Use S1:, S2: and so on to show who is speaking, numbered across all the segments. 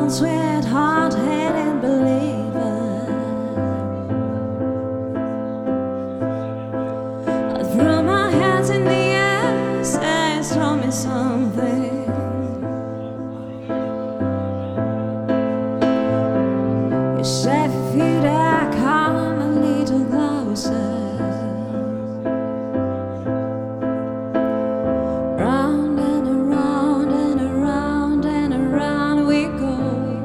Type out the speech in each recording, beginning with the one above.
S1: sweet, hard-headed believer. I threw my hands in the air, says, tell me something. You said if you'd come a little closer. Round and around and around and around we go.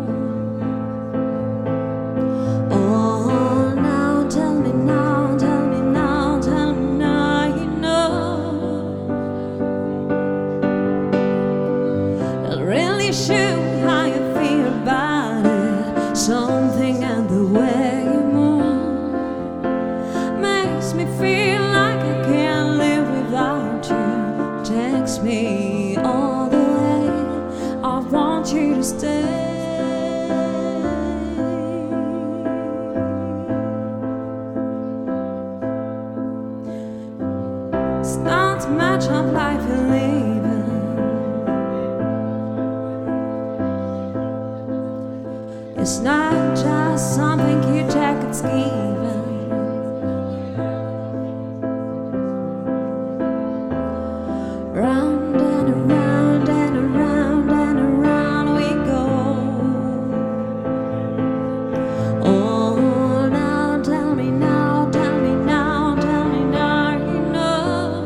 S1: Oh, now tell me now, tell me now, tell me now, you know. Not really sure how you feel about it. Something and the way you move makes me feel like I can't live without you. Takes me all the way. I want you to stay. It's not much of life you're living. It's not just something you take, it's given. Round and around and around and around we go. Oh, now tell me now, tell me now, tell me now, you know.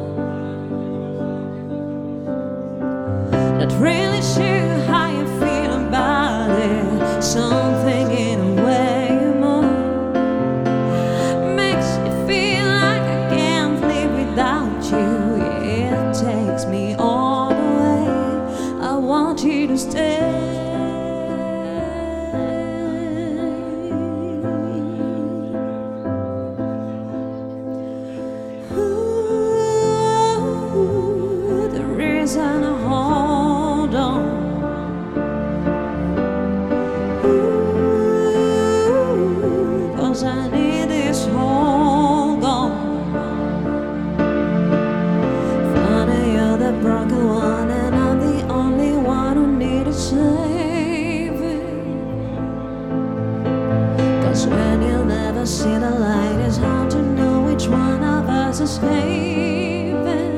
S1: Not really sure how you feel about it. Something in a way you move makes you feel like I can't live without you. It takes me all the way. I want you to stay. Ooh, the reason I hold on. Ooh, 'cause I need this hold on. Broken one, and I'm the only one who needed saving. 'Cause when you never see the light, it's hard to know which one of us is saving.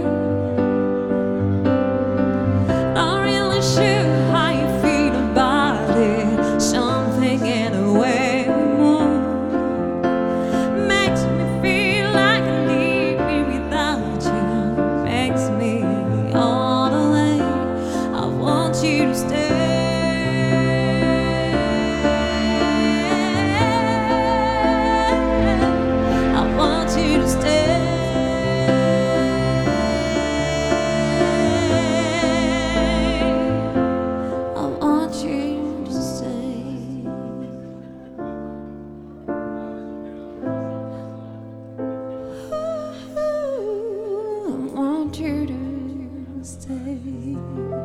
S1: Not really sure how you feel about it. Something in the way we move makes me feel like I need me without you. Makes me all the way. I want you to stay. I want you to stay. I want you to stay. I want you to stay.